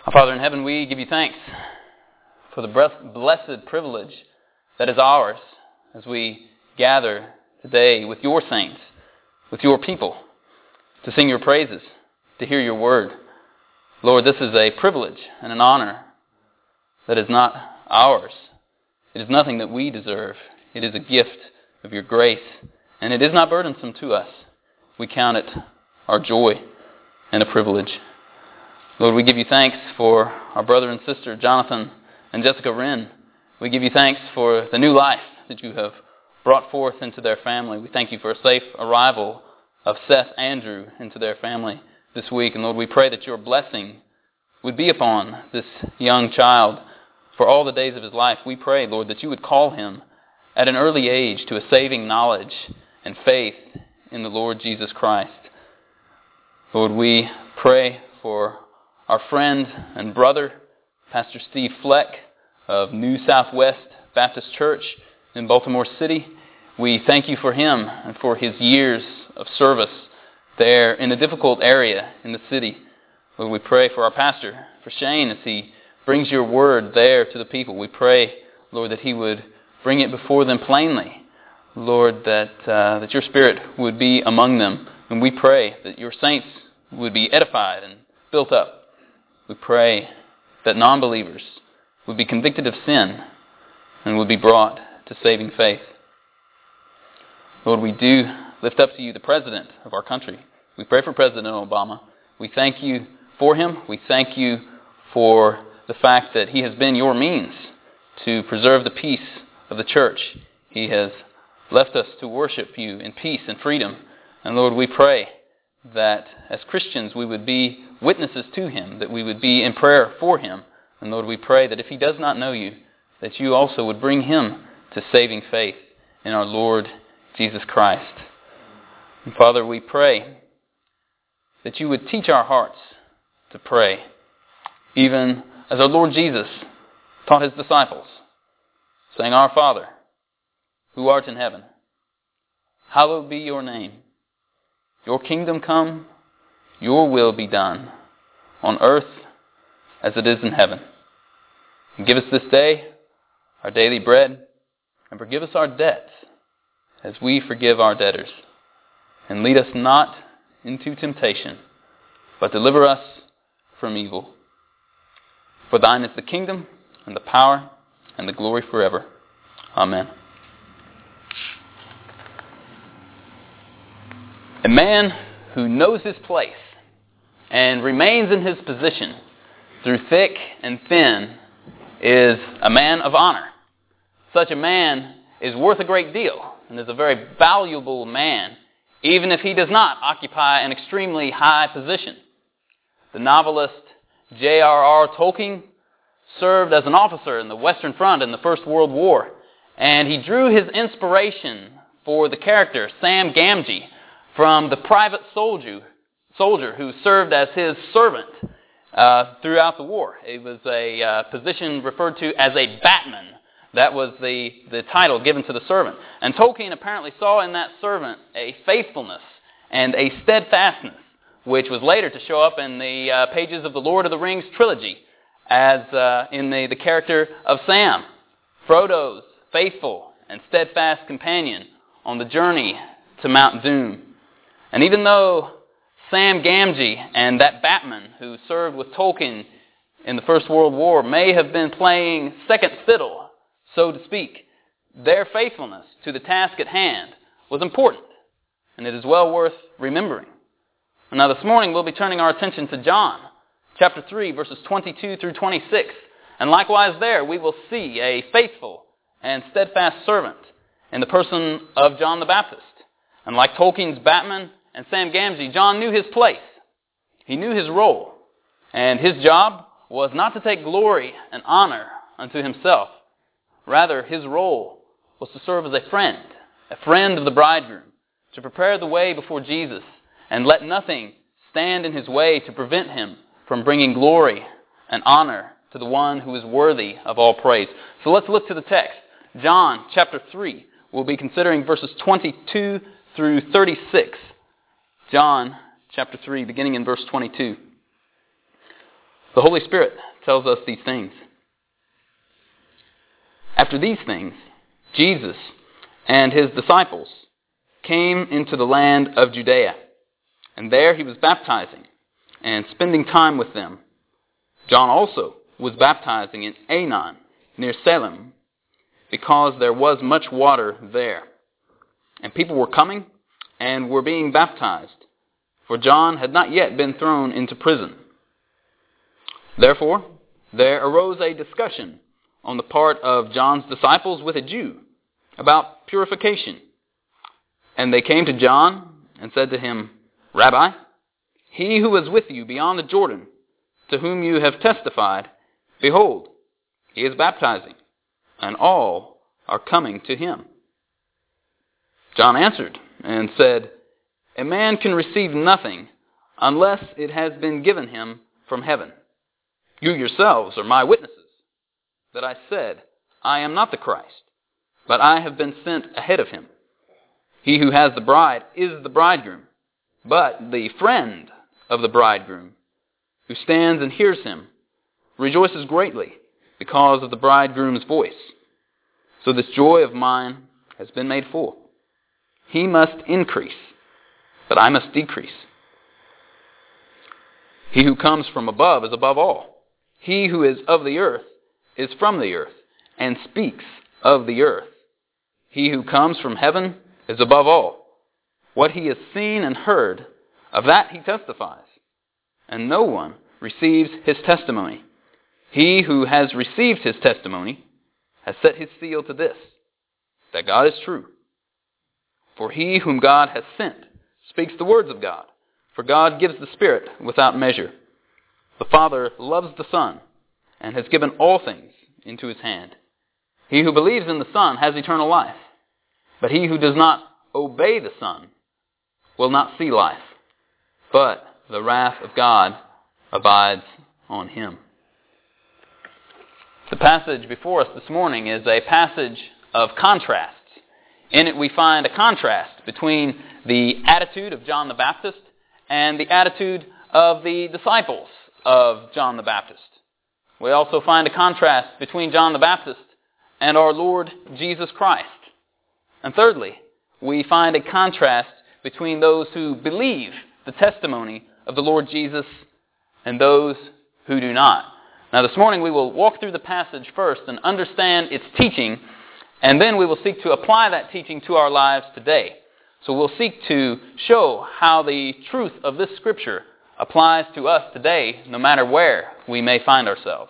Our Father in heaven, we give you thanks for the blessed privilege that is ours as we gather today with your saints, with your people, to sing your praises, to hear your word. Lord, this is a privilege and an honor that is not ours. It is nothing that we deserve. It is a gift of your grace, and it is not burdensome to us. We count it our joy and a privilege. Lord, we give you thanks for our brother and sister, Jonathan and Jessica Wren. We give you thanks for the new life that you have brought forth into their family. We thank you for a safe arrival of Seth Andrew into their family this week. And Lord, we pray that your blessing would be upon this young child for all the days of his life. We pray, Lord, that you would call him at an early age to a saving knowledge and faith in the Lord Jesus Christ. Lord, we pray for our friend and brother, Pastor Steve Fleck of New Southwest Baptist Church in Baltimore City. We thank you for him and for his years of service there in a difficult area in the city. Lord, we pray for our pastor, for Shane, as he brings your word there to the people. We pray, Lord, that he would bring it before them plainly. Lord, that your Spirit would be among them. And we pray that your saints would be edified and built up. We pray that non-believers would be convicted of sin and would be brought to saving faith. Lord, we do lift up to you the President of our country. We pray for President Obama. We thank you for him. We thank you for the fact that he has been your means to preserve the peace of the church. He has left us to worship you in peace and freedom. And Lord, we pray that as Christians we would be witnesses to him, that we would be in prayer for him. And Lord, we pray that if he does not know you, that you also would bring him to saving faith in our Lord Jesus Christ. And Father, we pray that you would teach our hearts to pray, even as our Lord Jesus taught his disciples, saying, Our Father, who art in heaven, hallowed be your name. Your kingdom come, your will be done, on earth as it is in heaven. And give us this day our daily bread, and forgive us our debts, as we forgive our debtors. And lead us not into temptation, but deliver us from evil. For thine is the kingdom, and the power, and the glory forever. Amen. A man who knows his place and remains in his position through thick and thin is a man of honor. Such a man is worth a great deal and is a very valuable man, even if he does not occupy an extremely high position. The novelist J.R.R. Tolkien served as an officer in the Western Front in the First World War, and he drew his inspiration for the character Sam Gamgee from the private soldier who served as his servant throughout the war. It was a position referred to as a batman. That was the title given to the servant. And Tolkien apparently saw in that servant a faithfulness and a steadfastness, which was later to show up in the pages of the Lord of the Rings trilogy as in the character of Sam, Frodo's faithful and steadfast companion on the journey to Mount Doom. And even though Sam Gamgee and that batman who served with Tolkien in the First World War may have been playing second fiddle, so to speak, their faithfulness to the task at hand was important, and it is well worth remembering. Now this morning we'll be turning our attention to John, chapter 3, verses 22 through 26. And likewise there we will see a faithful and steadfast servant in the person of John the Baptist. And like Tolkien's batman and Sam Gamgee, John knew his place. He knew his role. And his job was not to take glory and honor unto himself. Rather, his role was to serve as a friend of the bridegroom, to prepare the way before Jesus, and let nothing stand in his way to prevent him from bringing glory and honor to the one who is worthy of all praise. So let's look to the text. John chapter 3. We'll be considering verses 22 through 36. John chapter 3, beginning in verse 22. The Holy Spirit tells us these things. After these things, Jesus and his disciples came into the land of Judea, and there he was baptizing and spending time with them. John also was baptizing in Aenon near Salem, because there was much water there. And people were coming and were being baptized, for John had not yet been thrown into prison. Therefore, there arose a discussion on the part of John's disciples with a Jew about purification. And they came to John and said to him, "Rabbi, he who is with you beyond the Jordan, to whom you have testified, behold, he is baptizing, and all are coming to him." John answered and said, "A man can receive nothing unless it has been given him from heaven. You yourselves are my witnesses that I said, I am not the Christ, but I have been sent ahead of him. He who has the bride is the bridegroom, but the friend of the bridegroom, who stands and hears him, rejoices greatly because of the bridegroom's voice. So this joy of mine has been made full. He must increase, but I must decrease. He who comes from above is above all. He who is of the earth is from the earth, and speaks of the earth. He who comes from heaven is above all. What he has seen and heard, of that he testifies, and no one receives his testimony. He who has received his testimony has set his seal to this, that God is true. For he whom God has sent speaks the words of God, for God gives the Spirit without measure. The Father loves the Son, and has given all things into his hand. He who believes in the Son has eternal life, but he who does not obey the Son will not see life, but the wrath of God abides on him." The passage before us this morning is a passage of contrasts. In it we find a contrast between the attitude of John the Baptist and the attitude of the disciples of John the Baptist. We also find a contrast between John the Baptist and our Lord Jesus Christ. And thirdly, we find a contrast between those who believe the testimony of the Lord Jesus and those who do not. Now this morning we will walk through the passage first and understand its teaching, and then we will seek to apply that teaching to our lives today. So we'll seek to show how the truth of this Scripture applies to us today, no matter where we may find ourselves.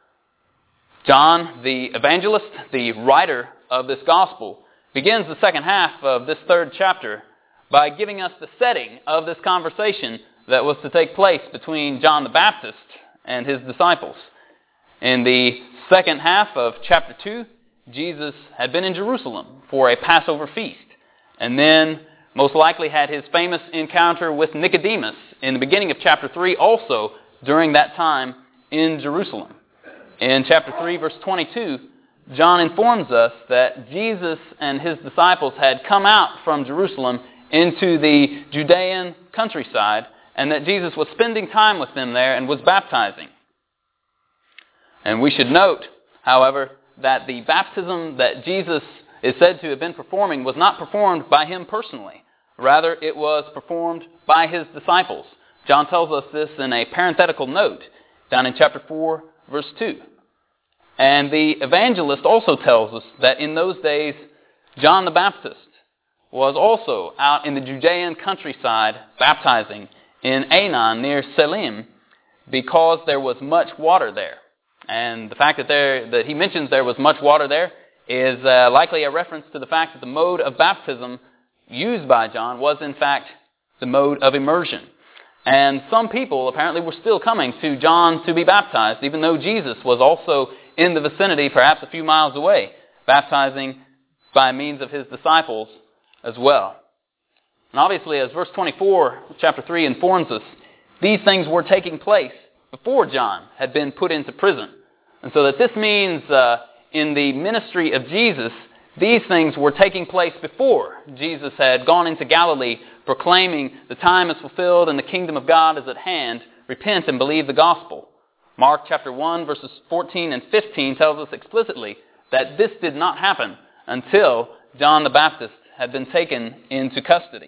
John, the evangelist, the writer of this gospel, begins the second half of this third chapter by giving us the setting of this conversation that was to take place between John the Baptist and his disciples. In the second half of chapter 2, Jesus had been in Jerusalem for a Passover feast, and then most likely had his famous encounter with Nicodemus in the beginning of chapter 3, also during that time in Jerusalem. In chapter 3, verse 22, John informs us that Jesus and his disciples had come out from Jerusalem into the Judean countryside, and that Jesus was spending time with them there and was baptizing. And we should note, however, that the baptism that Jesus is said to have been performing was not performed by him personally. Rather, it was performed by his disciples. John tells us this in a parenthetical note down in chapter 4, verse 2. And the evangelist also tells us that in those days, John the Baptist was also out in the Judean countryside baptizing in Aenon near Salem, because there was much water there. And the fact that he mentions there was much water there is likely a reference to the fact that the mode of baptism used by John was in fact the mode of immersion. And some people apparently were still coming to John to be baptized, even though Jesus was also in the vicinity, perhaps a few miles away, baptizing by means of his disciples as well. And obviously, as verse 24, chapter 3 informs us, these things were taking place before John had been put into prison. And so that this means in the ministry of Jesus, these things were taking place before Jesus had gone into Galilee, proclaiming the time is fulfilled and the kingdom of God is at hand. Repent and believe the gospel. Mark chapter 1, verses 14 and 15 tells us explicitly that this did not happen until John the Baptist had been taken into custody.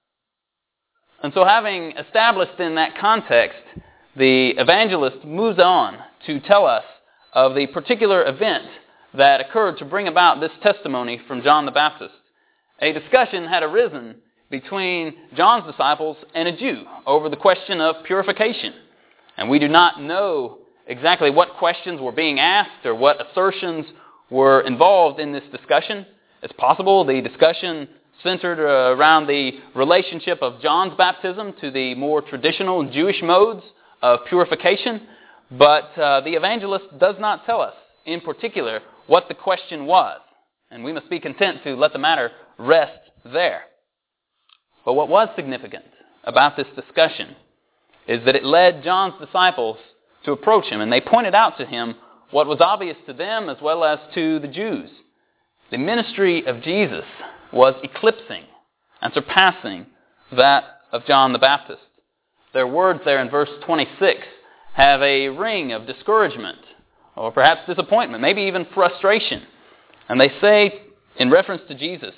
And so having established in that context, the evangelist moves on to tell us of the particular event that occurred to bring about this testimony from John the Baptist. A discussion had arisen between John's disciples and a Jew over the question of purification. And we do not know exactly what questions were being asked or what assertions were involved in this discussion. It's possible the discussion centered around the relationship of John's baptism to the more traditional Jewish modes of purification, but the evangelist does not tell us in particular what the question was, and we must be content to let the matter rest there. But what was significant about this discussion is that it led John's disciples to approach him, and they pointed out to him what was obvious to them as well as to the Jews. The ministry of Jesus was eclipsing and surpassing that of John the Baptist. Their words there in verse 26 have a ring of discouragement or perhaps disappointment, maybe even frustration. And they say, in reference to Jesus,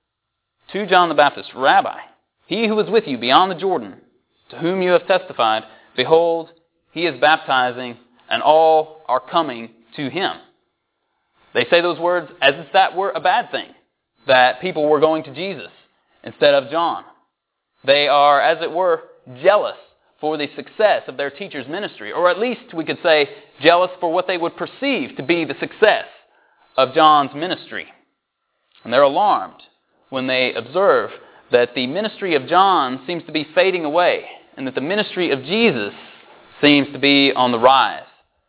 to John the Baptist, "Rabbi, he who is with you beyond the Jordan, to whom you have testified, behold, he is baptizing, and all are coming to him." They say those words as if that were a bad thing, that people were going to Jesus instead of John. They are, as it were, jealous for the success of their teacher's ministry, or at least we could say jealous for what they would perceive to be the success of John's ministry. And they're alarmed when they observe that the ministry of John seems to be fading away and that the ministry of Jesus seems to be on the rise.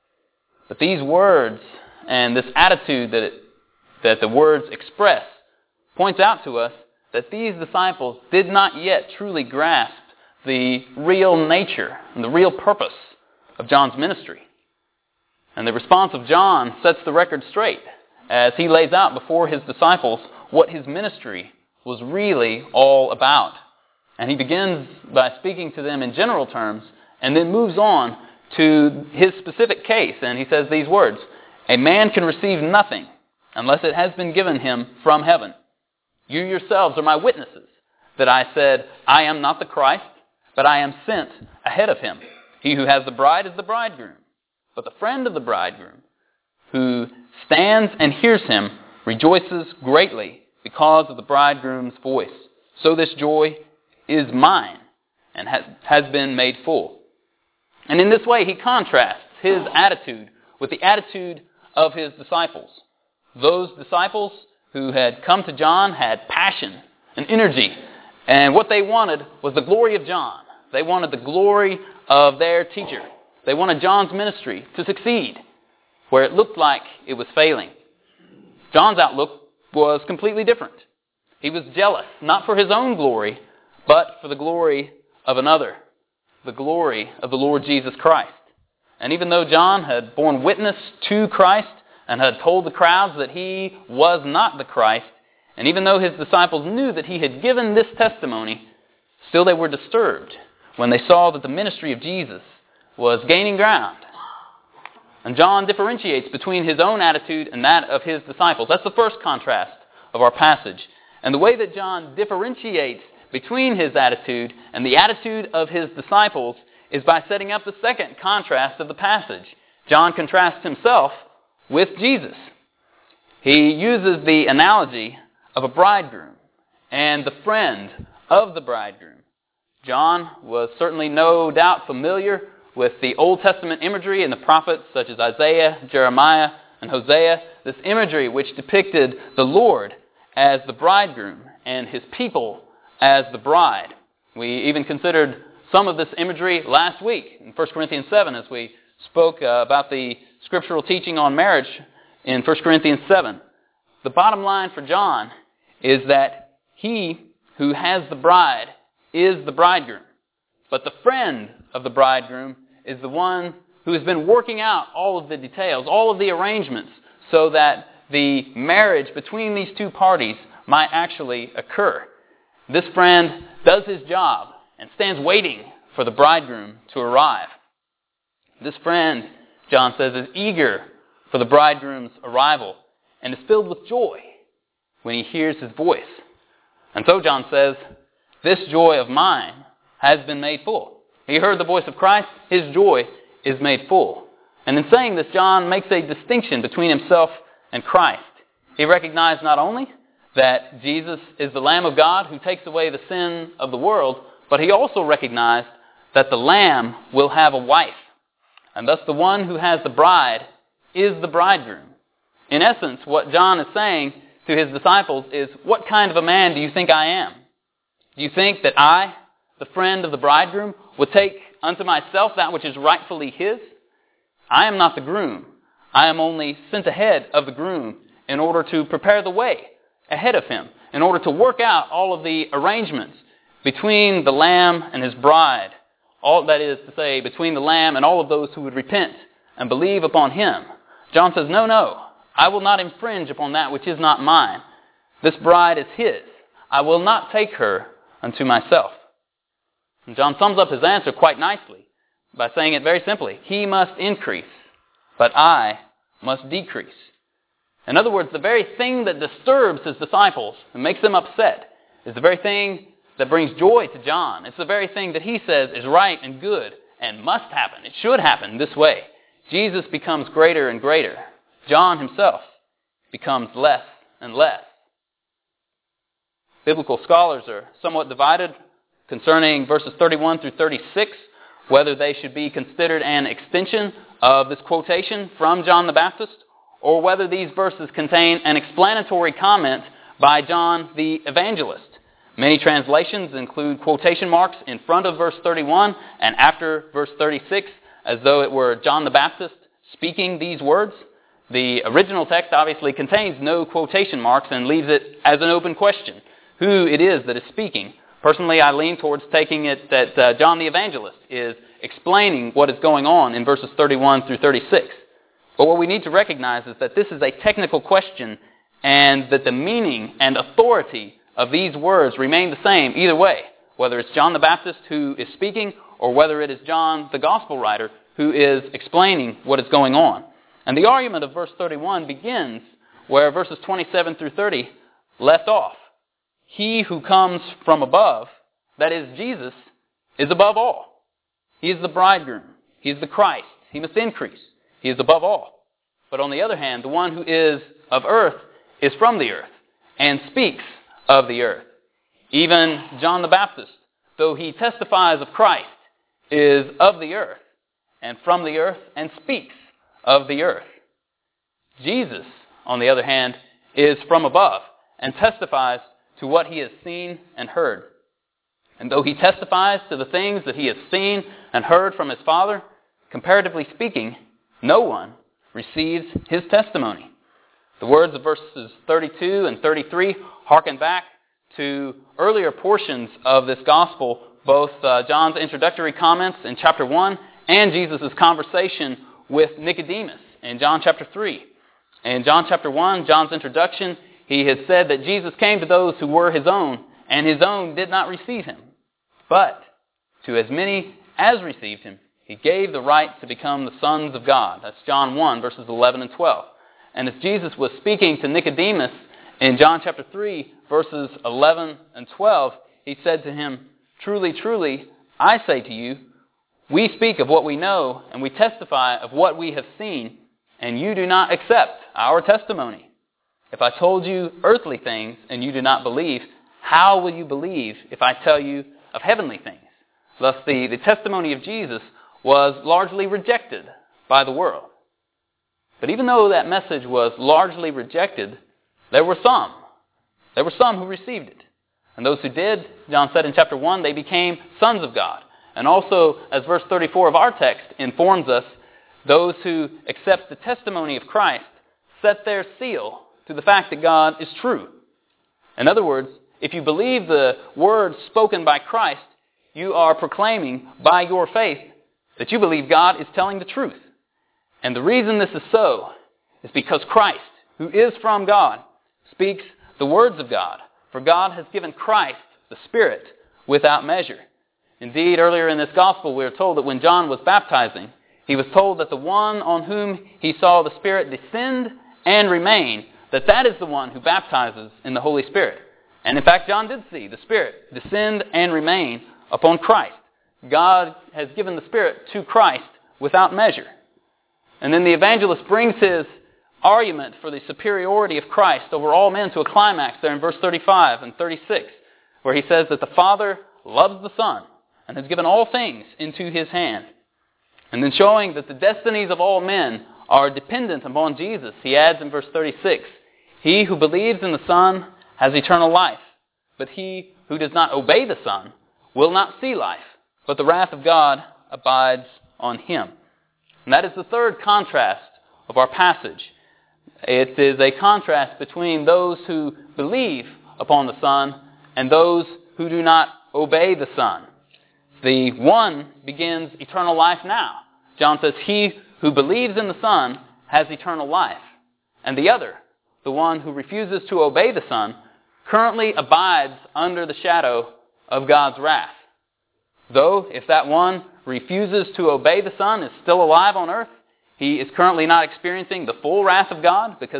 But these words and this attitude that the words express points out to us that these disciples did not yet truly grasp the real nature and the real purpose of John's ministry. And the response of John sets the record straight as he lays out before his disciples what his ministry was really all about. And he begins by speaking to them in general terms and then moves on to his specific case. And he says these words, "A man can receive nothing unless it has been given him from heaven. You yourselves are my witnesses that I said, I am not the Christ, but I am sent ahead of him. He who has the bride is the bridegroom. But the friend of the bridegroom, who stands and hears him, rejoices greatly because of the bridegroom's voice. So this joy is mine and has been made full." And in this way, he contrasts his attitude with the attitude of his disciples. Those disciples who had come to John had passion and energy, and what they wanted was the glory of John. They wanted the glory of their teacher. They wanted John's ministry to succeed where it looked like it was failing. John's outlook was completely different. He was jealous, not for his own glory, but for the glory of another, the glory of the Lord Jesus Christ. And even though John had borne witness to Christ and had told the crowds that he was not the Christ, and even though his disciples knew that he had given this testimony, still they were disturbed when they saw that the ministry of Jesus was gaining ground. And John differentiates between his own attitude and that of his disciples. That's the first contrast of our passage. And the way that John differentiates between his attitude and the attitude of his disciples is by setting up the second contrast of the passage. John contrasts himself with Jesus. He uses the analogy of a bridegroom and the friend of the bridegroom. John was certainly no doubt familiar with the Old Testament imagery in the prophets such as Isaiah, Jeremiah, and Hosea, this imagery which depicted the Lord as the bridegroom and his people as the bride. We even considered some of this imagery last week in 1 Corinthians 7 as we spoke about the scriptural teaching on marriage in 1 Corinthians 7. The bottom line for John is that he who has the bride is the bridegroom. But the friend of the bridegroom is the one who has been working out all of the details, all of the arrangements, so that the marriage between these two parties might actually occur. This friend does his job and stands waiting for the bridegroom to arrive. This friend John says, is eager for the bridegroom's arrival and is filled with joy when he hears his voice. And so John says, this joy of mine has been made full. He heard the voice of Christ, his joy is made full. And in saying this, John makes a distinction between himself and Christ. He recognized not only that Jesus is the Lamb of God who takes away the sin of the world, but he also recognized that the Lamb will have a wife. And thus the one who has the bride is the bridegroom. In essence, what John is saying to his disciples is, what kind of a man do you think I am? Do you think that I, the friend of the bridegroom, would take unto myself that which is rightfully his? I am not the groom. I am only sent ahead of the groom in order to prepare the way ahead of him, in order to work out all of the arrangements between the Lamb and his bride. All that is to say, between the Lamb and all of those who would repent and believe upon him. John says, no, I will not infringe upon that which is not mine. This bride is his. I will not take her unto myself. And John sums up his answer quite nicely by saying it very simply. He must increase, but I must decrease. In other words, the very thing that disturbs his disciples and makes them upset is the very thing that brings joy to John. It's the very thing that he says is right and good and must happen. It should happen this way. Jesus becomes greater and greater. John himself becomes less and less. Biblical scholars are somewhat divided concerning verses 31 through 36, whether they should be considered an extension of this quotation from John the Baptist, or whether these verses contain an explanatory comment by John the Evangelist. Many translations include quotation marks in front of verse 31 and after verse 36, as though it were John the Baptist speaking these words. The original text obviously contains no quotation marks and leaves it as an open question, who it is that is speaking. Personally, I lean towards taking it that John the Evangelist is explaining what is going on in verses 31 through 36. But what we need to recognize is that this is a technical question and that the meaning and authority of these words remain the same either way, whether it's John the Baptist who is speaking or whether it is John the Gospel writer who is explaining what is going on. And the argument of verse 31 begins where verses 27 through 30 left off. He who comes from above, that is Jesus, is above all. He is the bridegroom. He is the Christ. He must increase. He is above all. But on the other hand, the one who is of earth is from the earth and speaks of the earth. Even John the Baptist, though he testifies of Christ, is of the earth and from the earth and speaks of the earth. Jesus, on the other hand, is from above and testifies to what he has seen and heard. And though he testifies to the things that he has seen and heard from his Father, comparatively speaking, no one receives his testimony. The words of verses 32 and 33 harken back to earlier portions of this gospel, both John's introductory comments in chapter 1 and Jesus' conversation with Nicodemus in John chapter 3. In John chapter 1, John's introduction, he had said that Jesus came to those who were his own, and his own did not receive him. But to as many as received him, he gave the right to become the sons of God. That's John 1, verses 11 and 12. And as Jesus was speaking to Nicodemus in John chapter 3, verses 11 and 12, he said to him, "Truly, truly, I say to you, we speak of what we know, and we testify of what we have seen, and you do not accept our testimony. If I told you earthly things and you do not believe, how will you believe if I tell you of heavenly things?" Thus, the testimony of Jesus was largely rejected by the world. But even though that message was largely rejected, there were some. There were some who received it. And those who did, John said in chapter 1, they became sons of God. And also, as verse 34 of our text informs us, those who accept the testimony of Christ set their seal to the fact that God is true. In other words, if you believe the words spoken by Christ, you are proclaiming by your faith that you believe God is telling the truth. And the reason this is so is because Christ, who is from God, speaks the words of God. For God has given Christ the Spirit without measure. Indeed, earlier in this gospel, we are told that when John was baptizing, he was told that the one on whom he saw the Spirit descend and remain, that is the one who baptizes in the Holy Spirit. And in fact, John did see the Spirit descend and remain upon Christ. God has given the Spirit to Christ without measure. And then the evangelist brings his argument for the superiority of Christ over all men to a climax there in verse 35 and 36, where he says that the Father loves the Son and has given all things into his hand. And then showing that the destinies of all men are dependent upon Jesus, he adds in verse 36, "He who believes in the Son has eternal life, but he who does not obey the Son will not see life, but the wrath of God abides on him." And that is the third contrast of our passage. It is a contrast between those who believe upon the Son and those who do not obey the Son. The one begins eternal life now. John says, "He who believes in the Son has eternal life." And the other, the one who refuses to obey the Son, currently abides under the shadow of God's wrath. Though, if that one refuses to obey the Son is still alive on earth, he is currently not experiencing the full wrath of God because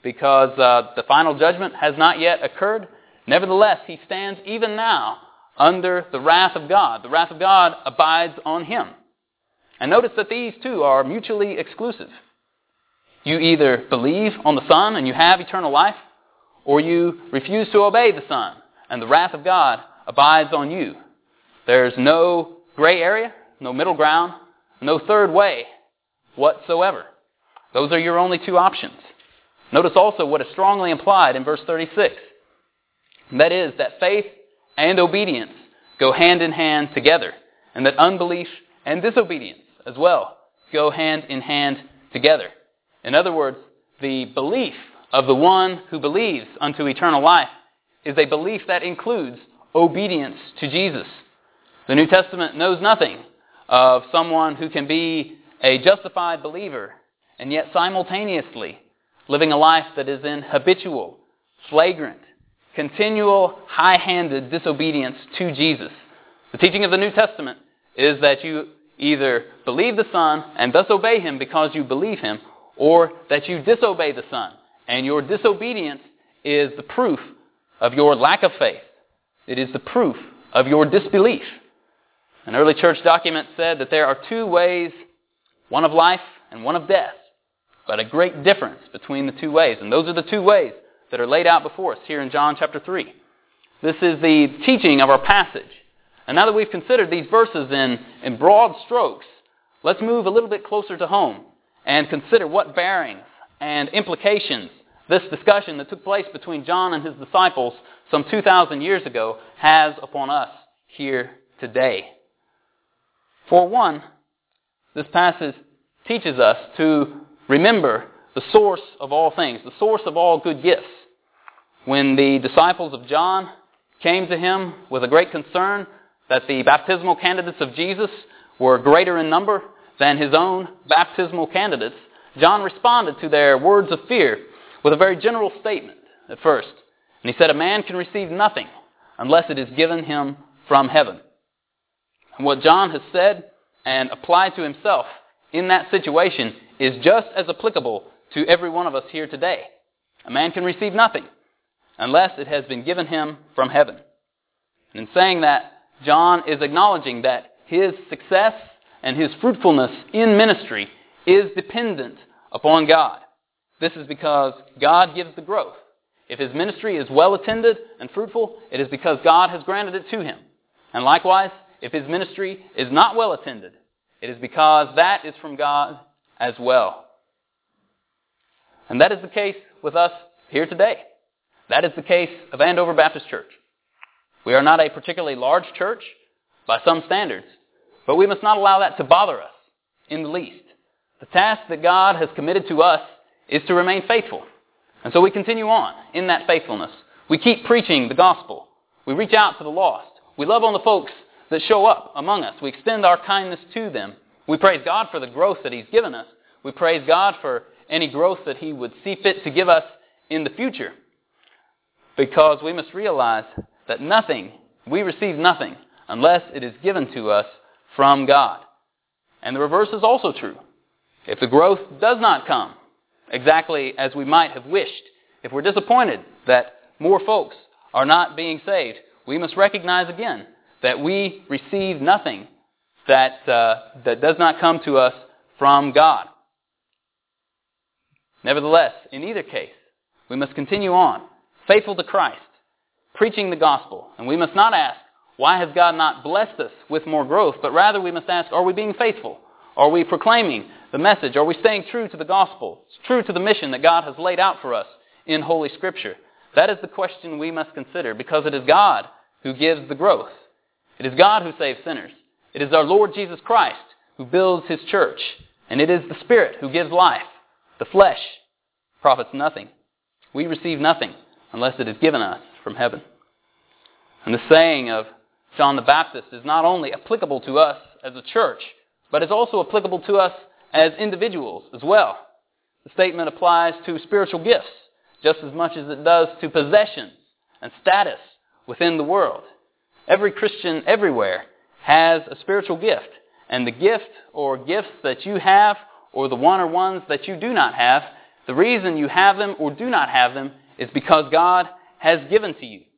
the final judgment has not yet occurred. Nevertheless, he stands even now under the wrath of God. The wrath of God abides on him. And notice that these two are mutually exclusive. You either believe on the Son and you have eternal life, or you refuse to obey the Son and the wrath of God abides on you. There's no gray area, no middle ground, no third way whatsoever. Those are your only two options. Notice also what is strongly implied in verse 36. And that is that faith and obedience go hand in hand together, and that unbelief and disobedience as well go hand in hand together. In other words, the belief of the one who believes unto eternal life is a belief that includes obedience to Jesus. The New Testament knows nothing of someone who can be a justified believer and yet simultaneously living a life that is in habitual, flagrant, continual, high-handed disobedience to Jesus. The teaching of the New Testament is that you either believe the Son and thus obey Him because you believe Him, or that you disobey the Son, and your disobedience is the proof of your lack of faith. It is the proof of your disbelief. An early church document said that there are two ways, one of life and one of death, but a great difference between the two ways. And those are the two ways that are laid out before us here in John chapter 3. This is the teaching of our passage. And now that we've considered these verses in broad strokes, let's move a little bit closer to home and consider what bearings and implications this discussion that took place between John and his disciples some 2,000 years ago has upon us here today. For one, this passage teaches us to remember the source of all things, the source of all good gifts. When the disciples of John came to him with a great concern that the baptismal candidates of Jesus were greater in number than his own baptismal candidates, John responded to their words of fear with a very general statement at first. And he said, "A man can receive nothing unless it is given him from heaven." And what John has said and applied to himself in that situation is just as applicable to every one of us here today. A man can receive nothing unless it has been given him from heaven. And in saying that, John is acknowledging that his success and his fruitfulness in ministry is dependent upon God. This is because God gives the growth. If his ministry is well attended and fruitful, it is because God has granted it to him. And likewise, if his ministry is not well attended, it is because that is from God as well. And that is the case with us here today. That is the case of Andover Baptist Church. We are not a particularly large church by some standards, but we must not allow that to bother us in the least. The task that God has committed to us is to remain faithful. And so we continue on in that faithfulness. We keep preaching the gospel. We reach out to the lost. We love on the folks that show up among us. We extend our kindness to them. We praise God for the growth that He's given us. We praise God for any growth that He would see fit to give us in the future. Because we must realize that we receive nothing unless it is given to us from God. And the reverse is also true. If the growth does not come exactly as we might have wished, if we're disappointed that more folks are not being saved, we must recognize again that we receive nothing that does not come to us from God. Nevertheless, in either case, we must continue on, faithful to Christ, preaching the gospel. And we must not ask, why has God not blessed us with more growth? But rather we must ask, are we being faithful? Are we proclaiming the message? Are we staying true to the gospel, true to the mission that God has laid out for us in Holy Scripture? That is the question we must consider, because it is God who gives the growth. It is God who saves sinners. It is our Lord Jesus Christ who builds His church. And it is the Spirit who gives life. The flesh profits nothing. We receive nothing unless it is given us from heaven. And the saying of John the Baptist is not only applicable to us as a church, but is also applicable to us as individuals as well. The statement applies to spiritual gifts just as much as it does to possessions and status within the world. Every Christian everywhere has a spiritual gift. And the gift or gifts that you have, or the one or ones that you do not have, the reason you have them or do not have them is because God has given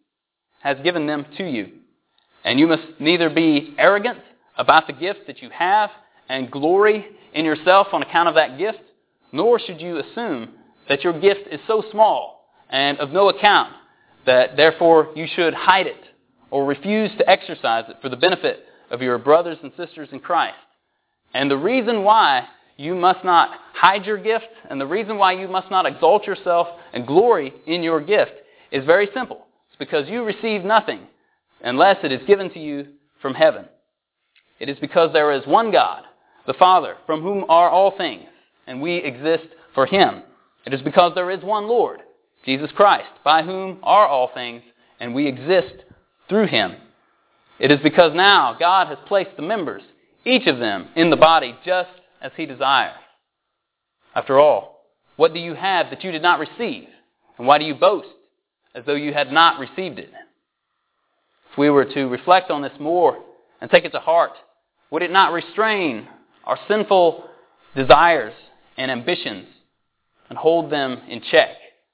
them to you. And you must neither be arrogant about the gift that you have and glory in yourself on account of that gift, nor should you assume that your gift is so small and of no account that therefore you should hide it or refuse to exercise it for the benefit of your brothers and sisters in Christ. And the reason why you must not hide your gift and the reason why you must not exalt yourself and glory in your gift is very simple. It's because you receive nothing unless it is given to you from heaven. It is because there is one God, the Father, from whom are all things, and we exist for Him. It is because there is one Lord, Jesus Christ, by whom are all things, and we exist through Him. It is because now God has placed the members, each of them, in the body just as He desires. After all, what do you have that you did not receive? And why do you boast as though you had not received it? If we were to reflect on this more and take it to heart, would it not restrain our sinful desires and ambitions and hold them in check?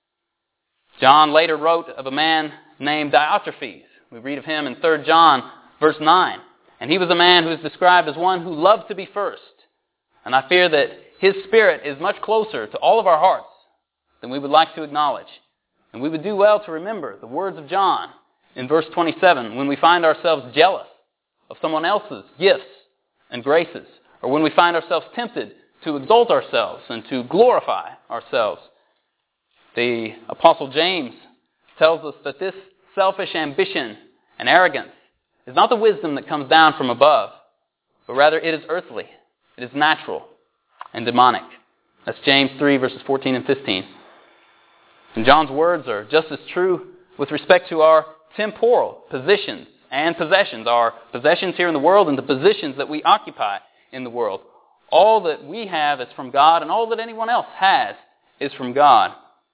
John later wrote of a man named Diotrephes. We read of him in 3 John verse 9. And he was a man who is described as one who loved to be first. And I fear that his spirit is much closer to all of our hearts than we would like to acknowledge. And we would do well to remember the words of John in verse 27 when we find ourselves jealous of someone else's gifts and graces, or when we find ourselves tempted to exalt ourselves and to glorify ourselves. The Apostle James tells us that this selfish ambition and arrogance is not the wisdom that comes down from above, but rather it is earthly, it is natural and demonic. That's James 3 verses 14 and 15. And John's words are just as true with respect to our temporal positions and possessions, our possessions here in the world and the positions that we occupy in the world. All that we have is from God, and all that anyone else has is from God.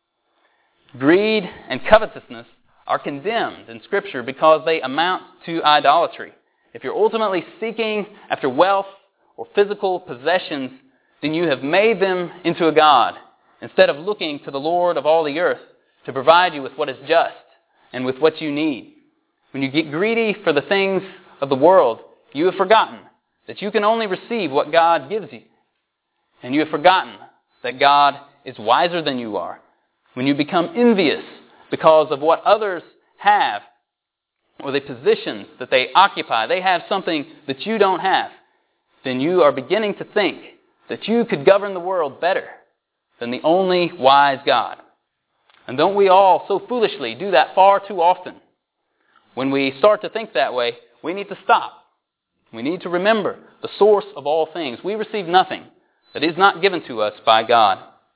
Greed and covetousness are condemned in Scripture because they amount to idolatry. If you're ultimately seeking after wealth or physical possessions, then you have made them into a god, instead of looking to the Lord of all the earth to provide you with what is just and with what you need. When you get greedy for the things of the world, you have forgotten that you can only receive what God gives you. And you have forgotten that God is wiser than you are. When you become envious because of what others have, or the positions that they occupy, they have something that you don't have, then you are beginning to think that you could govern the world better than the only wise God. And don't we all so foolishly do that far too often? When we start to think that way, we need to stop. We need to remember the source of all things. We receive nothing that is not given to us by God.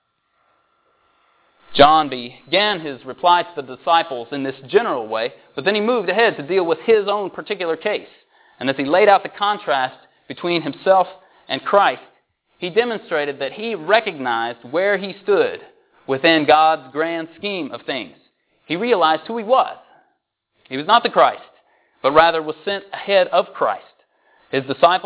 John began his reply to the disciples in this general way, but then he moved ahead to deal with his own particular case. And as he laid out the contrast between himself and Christ, he demonstrated that he recognized where he stood within God's grand scheme of things. He realized who he was. He was not the Christ, but rather was sent ahead of Christ. His disciples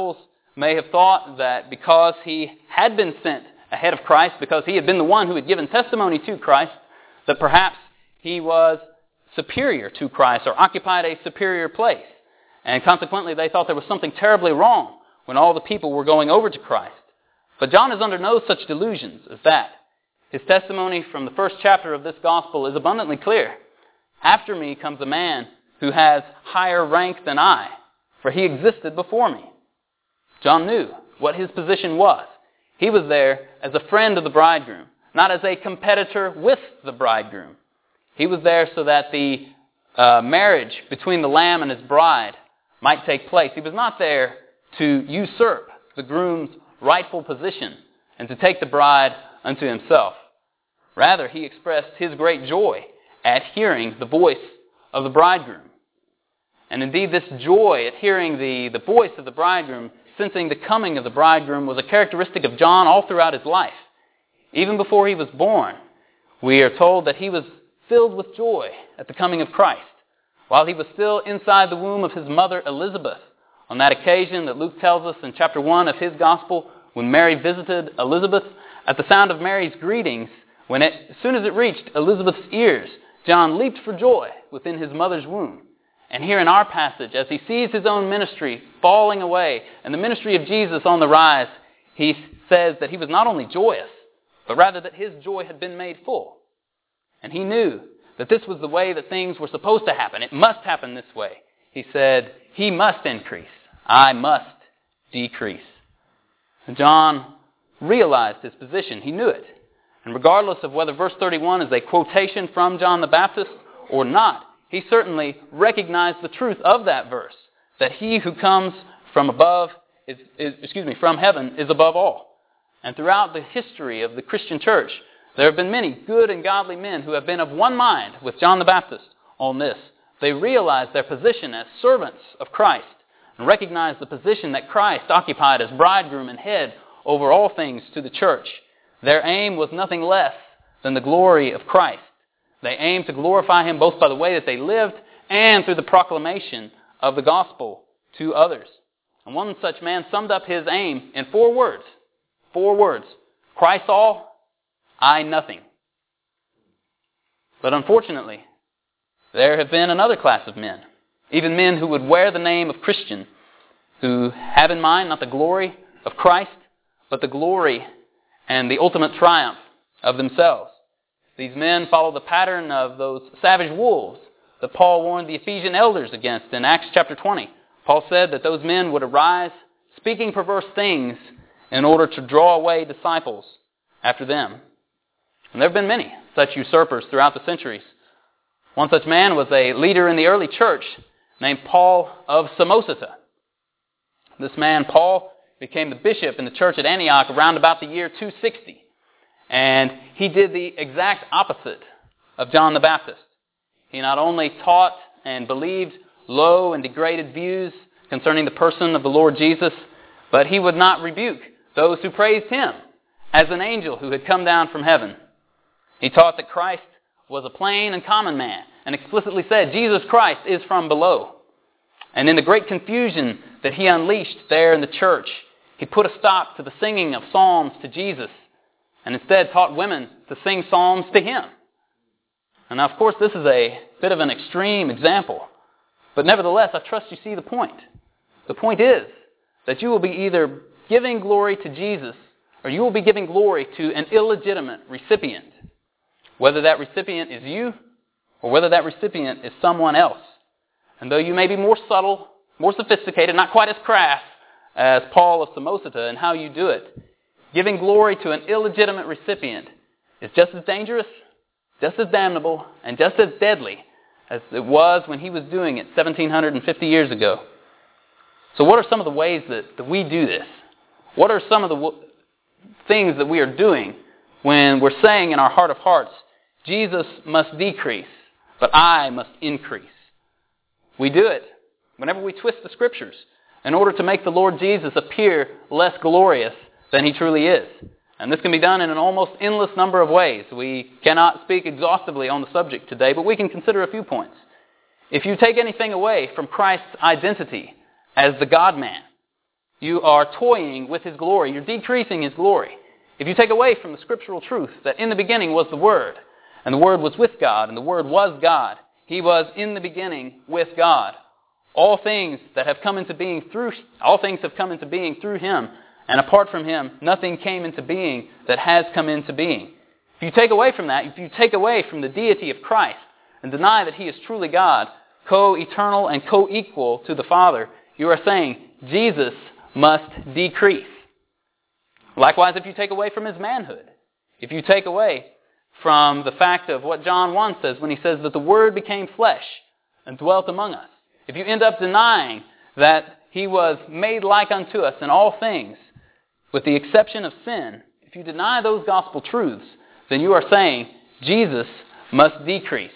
may have thought that because he had been sent ahead of Christ, because he had been the one who had given testimony to Christ, that perhaps he was superior to Christ or occupied a superior place. And consequently, they thought there was something terribly wrong when all the people were going over to Christ. But John is under no such delusions as that. His testimony from the first chapter of this gospel is abundantly clear. After me comes a man who has higher rank than I, for he existed before me. John knew what his position was. He was there as a friend of the bridegroom, not as a competitor with the bridegroom. He was there so that the marriage between the Lamb and his bride might take place. He was not there to usurp the groom's rightful position and to take the bride unto himself. Rather, he expressed his great joy at hearing the voice of the bridegroom. And indeed, this joy at hearing the voice of the bridegroom, sensing the coming of the bridegroom, was a characteristic of John all throughout his life. Even before he was born, we are told that he was filled with joy at the coming of Christ. While he was still inside the womb of his mother Elizabeth, on that occasion that Luke tells us in chapter 1 of his gospel, when Mary visited Elizabeth, at the sound of Mary's greetings, as soon as it reached Elizabeth's ears, John leaped for joy within his mother's womb. And here in our passage, as he sees his own ministry falling away and the ministry of Jesus on the rise, he says that he was not only joyous, but rather that his joy had been made full. And he knew that this was the way that things were supposed to happen. It must happen this way. He said, he must increase. I must decrease. And John realized his position. He knew it. And regardless of whether verse 31 is a quotation from John the Baptist or not, he certainly recognized the truth of that verse, that he who comes from from heaven is above all. And throughout the history of the Christian church, there have been many good and godly men who have been of one mind with John the Baptist on this. They realized their position as servants of Christ and recognized the position that Christ occupied as bridegroom and head over all things to the church. Their aim was nothing less than the glory of Christ. They aimed to glorify him both by the way that they lived and through the proclamation of the gospel to others. And one such man summed up his aim in 4 words. 4 words. Christ all, I nothing. But unfortunately, there have been another class of men, even men who would wear the name of Christian, who have in mind not the glory of Christ, but the glory and the ultimate triumph of themselves. These men follow the pattern of those savage wolves that Paul warned the Ephesian elders against in Acts chapter 20. Paul said that those men would arise speaking perverse things in order to draw away disciples after them. And there have been many such usurpers throughout the centuries. One such man was a leader in the early church named Paul of Samosata. This man, Paul, became the bishop in the church at Antioch around about the year 260. And he did the exact opposite of John the Baptist. He not only taught and believed low and degraded views concerning the person of the Lord Jesus, but he would not rebuke those who praised him as an angel who had come down from heaven. He taught that Christ was a plain and common man and explicitly said Jesus Christ is from below. And in the great confusion that he unleashed there in the church, he put a stop to the singing of psalms to Jesus and instead taught women to sing psalms to him. And now, of course, this is a bit of an extreme example. But nevertheless, I trust you see the point. The point is that you will be either giving glory to Jesus or you will be giving glory to an illegitimate recipient. Whether that recipient is you or whether that recipient is someone else. And though you may be more subtle, more sophisticated, not quite as crass as Paul of Samosata in how you do it, giving glory to an illegitimate recipient is just as dangerous, just as damnable, and just as deadly as it was when he was doing it 1,750 years ago. So what are some of the ways that we do this? What are some of the things that we are doing when we're saying in our heart of hearts, Jesus must decrease, but I must increase? We do it whenever we twist the Scriptures in order to make the Lord Jesus appear less glorious than he truly is. And this can be done in an almost endless number of ways. We cannot speak exhaustively on the subject today, but we can consider a few points. If you take anything away from Christ's identity as the God-man, you are toying with His glory. You're decreasing His glory. If you take away from the scriptural truth that in the beginning was the Word, and the Word was with God, and the Word was God, He was in the beginning with God. All things have come into being through Him, and apart from Him, nothing came into being that has come into being. If you take away from that, if you take away from the deity of Christ, and deny that He is truly God, co-eternal and co-equal to the Father, you are saying Jesus must decrease. Likewise, if you take away from His manhood, if you take away from the fact of what John 1 says when he says that the Word became flesh and dwelt among us, if you end up denying that He was made like unto us in all things, with the exception of sin, if you deny those gospel truths, then you are saying Jesus must decrease.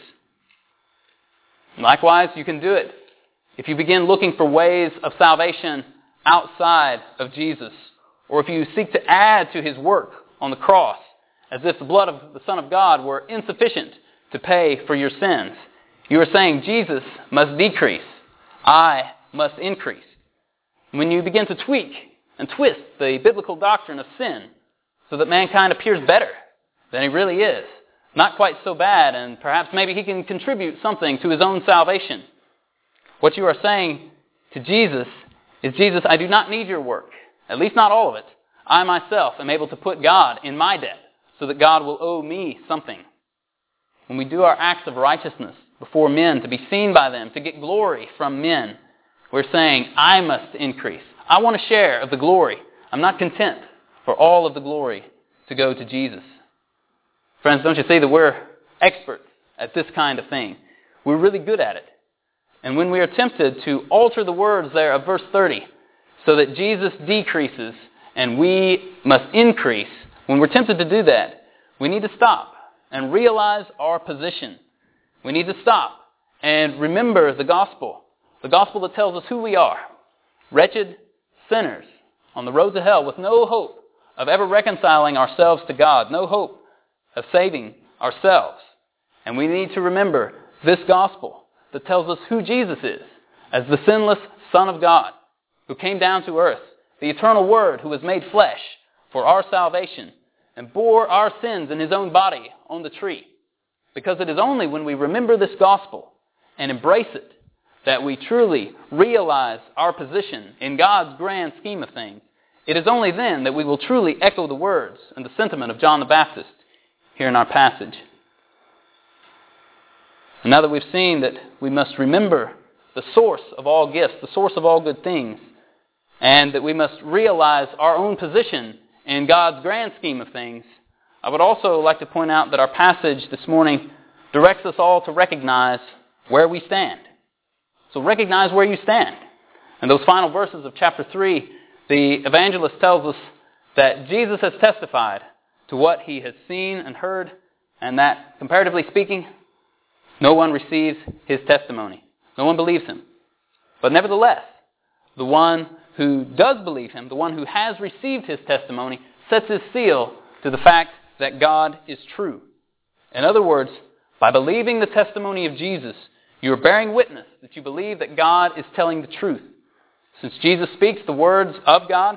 Likewise, you can do it if you begin looking for ways of salvation outside of Jesus, or if you seek to add to His work on the cross, as if the blood of the Son of God were insufficient to pay for your sins. You are saying Jesus must decrease. I must increase. When you begin to tweak and twist the biblical doctrine of sin so that mankind appears better than he really is, not quite so bad, and perhaps maybe he can contribute something to his own salvation, what you are saying to Jesus is, Jesus, I do not need your work, at least not all of it. I myself am able to put God in my debt so that God will owe me something. When we do our acts of righteousness before men to be seen by them, to get glory from men, we're saying, I must increase. I want a share of the glory. I'm not content for all of the glory to go to Jesus. Friends, don't you see that we're experts at this kind of thing? We're really good at it. And when we are tempted to alter the words there of verse 30 so that Jesus decreases and we must increase, when we're tempted to do that, we need to stop and realize our position. We need to stop and remember the gospel that tells us who we are. Wretched sinners on the road to hell with no hope of ever reconciling ourselves to God, no hope of saving ourselves. And we need to remember this gospel that tells us who Jesus is as the sinless Son of God who came down to earth, the eternal Word who was made flesh for our salvation and bore our sins in His own body on the tree. Because it is only when we remember this gospel and embrace it that we truly realize our position in God's grand scheme of things. It is only then that we will truly echo the words and the sentiment of John the Baptist here in our passage. And now that we've seen that we must remember the source of all gifts, the source of all good things, and that we must realize our own position in God's grand scheme of things, I would also like to point out that our passage this morning directs us all to recognize where we stand. So recognize where you stand. In those final verses of chapter 3, the evangelist tells us that Jesus has testified to what he has seen and heard, and that, comparatively speaking, no one receives his testimony. No one believes him. But nevertheless, the one who does believe him, the one who has received his testimony, sets his seal to the fact that God is true. In other words, by believing the testimony of Jesus, you are bearing witness that you believe that God is telling the truth. Since Jesus speaks the words of God,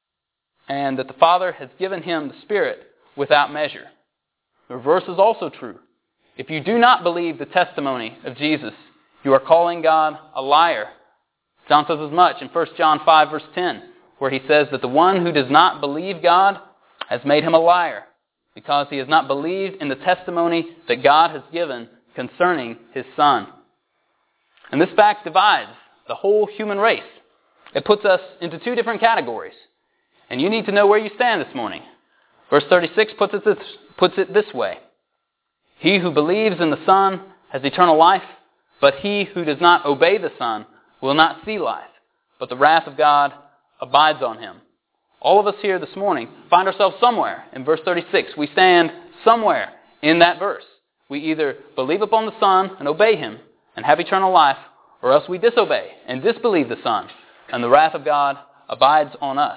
and that the Father has given him the Spirit without measure. The reverse is also true. If you do not believe the testimony of Jesus, you are calling God a liar. John says as much in 1 John 5 verse 10, where he says that the one who does not believe God has made him a liar, because he has not believed in the testimony that God has given concerning his Son. And this fact divides the whole human race. It puts us into two different categories. And you need to know where you stand this morning. Verse 36 puts it this way. He who believes in the Son has eternal life, but he who does not obey the Son will not see life, but the wrath of God abides on him. All of us here this morning find ourselves somewhere in verse 36. We stand somewhere in that verse. We either believe upon the Son and obey him and have eternal life, or else we disobey and disbelieve the Son, and the wrath of God abides on us.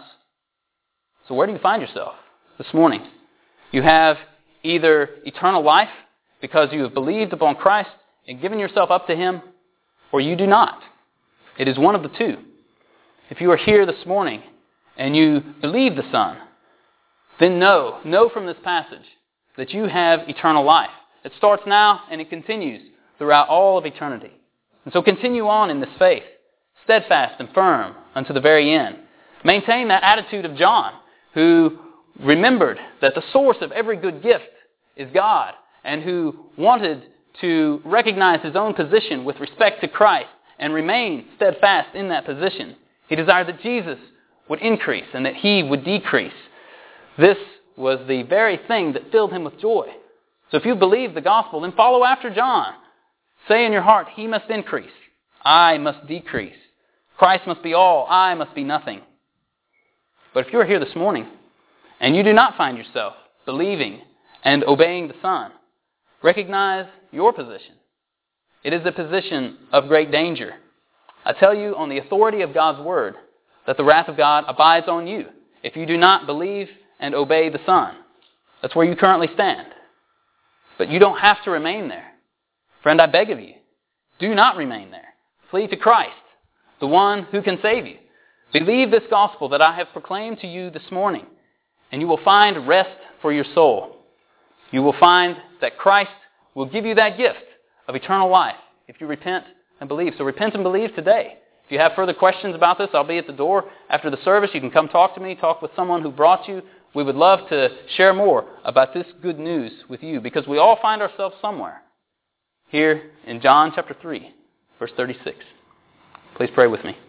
So where do you find yourself this morning? You have either eternal life because you have believed upon Christ and given yourself up to him, or you do not. It is one of the two. If you are here this morning and you believe the Son, then know from this passage that you have eternal life. It starts now and it continues throughout all of eternity. And so continue on in this faith, steadfast and firm unto the very end. Maintain that attitude of John, who remembered that the source of every good gift is God, and who wanted to recognize his own position with respect to Christ and remain steadfast in that position. He desired that Jesus would increase and that he would decrease. This was the very thing that filled him with joy. So if you believe the gospel, then follow after John. Say in your heart, he must increase, I must decrease. Christ must be all, I must be nothing. But if you're here this morning and you do not find yourself believing and obeying the Son, recognize your position. It is a position of great danger. I tell you on the authority of God's word that the wrath of God abides on you if you do not believe and obey the Son. That's where you currently stand. But you don't have to remain there. Friend, I beg of you, do not remain there. Flee to Christ, the one who can save you. Believe this gospel that I have proclaimed to you this morning, and you will find rest for your soul. You will find that Christ will give you that gift of eternal life if you repent and believe. So repent and believe today. If you have further questions about this, I'll be at the door after the service. You can come talk to me, talk with someone who brought you. We would love to share more about this good news with you, because we all find ourselves somewhere. Here in John chapter 3, verse 36. Please pray with me.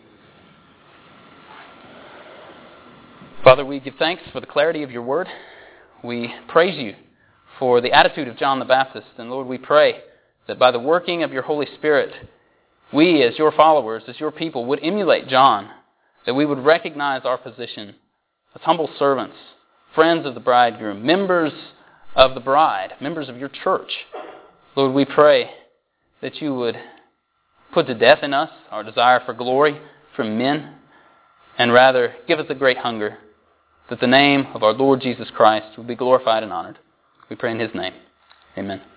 Father, we give thanks for the clarity of your word. We praise you for the attitude of John the Baptist. And Lord, we pray that by the working of your Holy Spirit, we as your followers, as your people, would emulate John, that we would recognize our position as humble servants, friends of the bridegroom, members of the bride, members of your church. Lord, we pray that you would put to death in us our desire for glory from men, and rather give us a great hunger that the name of our Lord Jesus Christ would be glorified and honored. We pray in his name. Amen.